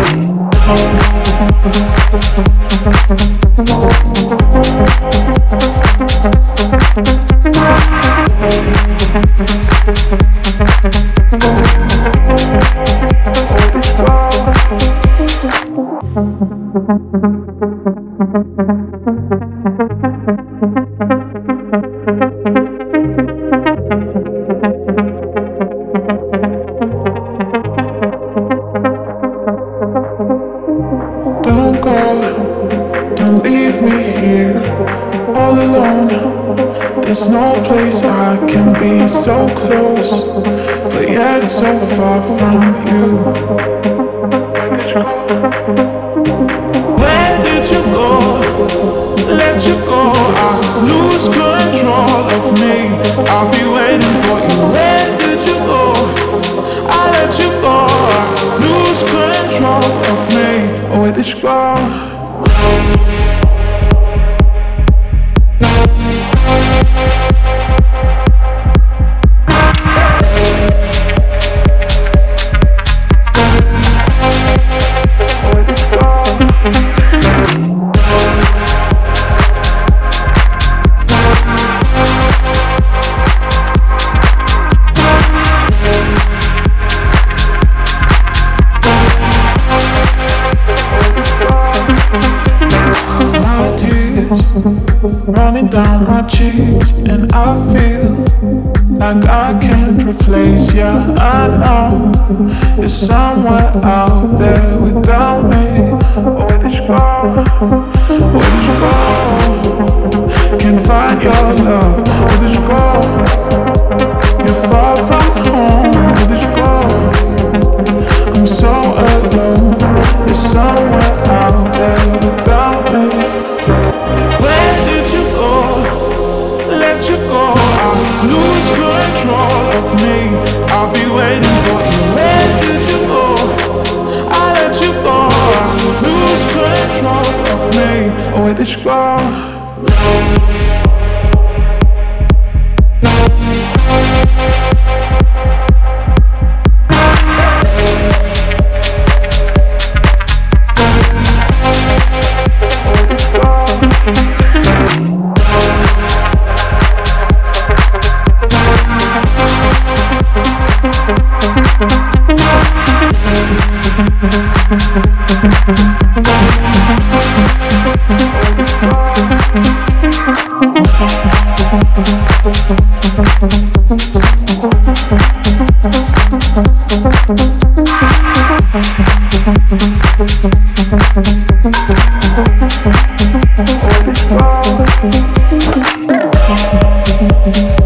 Don't go, don't leave me here all alone. There's no place I can be so close, but yet so far from you. Where did you go? Let you go, I lose control of me. I'll be waiting for you. Where did you go? I let you go, I lose control of me. Where did you go? Running down my cheeks, and I feel like I can't replace you. I know you're somewhere out there without me. Where did you go? Where did you go? Can't find your love. Where did you go? You're far from home. Where did you go? I'm so alone. You're somewhere out there without me. Where did you go? Let you go, I lose control of me. I'll be waiting for you. Where did you go? I let you go, I lose control of me. Where did you go? Where did you go?